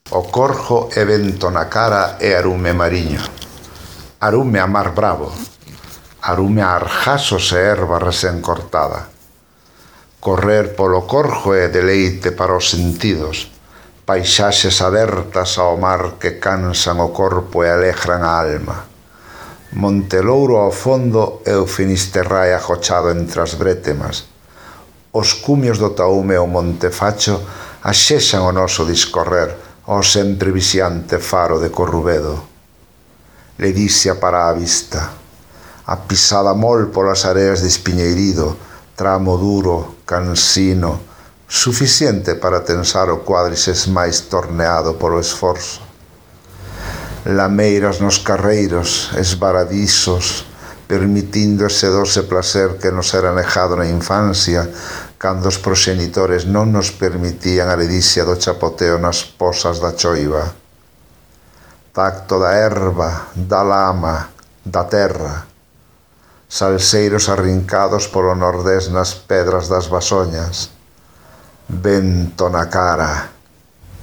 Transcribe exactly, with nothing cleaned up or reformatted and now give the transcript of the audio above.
O corjo e vento na cara e arume mariño. Arume a mar bravo. Arume a arjasos e erva recén cortada. Correr polo corjo é deleite para os sentidos. Paisaxes abertas ao mar que cansan o corpo e alegran a alma. Montelouro ao fondo e o Finisterrae agochado entre as brétemas. Os cumios do Taume e o Montefacho axexan o noso discorrer ao sempre vixiante faro de Corrubedo. Ledicia para a vista. A pisada mol polas areas de Espiñeirido, tramo duro, cansino, suficiente para tensar o cuádriceps máis torneado polo esforzo. Lameiras nos carreiros, esvaradizos, permitindo ese doce placer que nos era negado na infancia, cando os proxenitores non nos permitían a ledicia do chapoteo nas posas da choiva. Tacto da erva, da lama, da terra. Salseiros arrincados polo nordés nas pedras das basoñas. Vento na cara.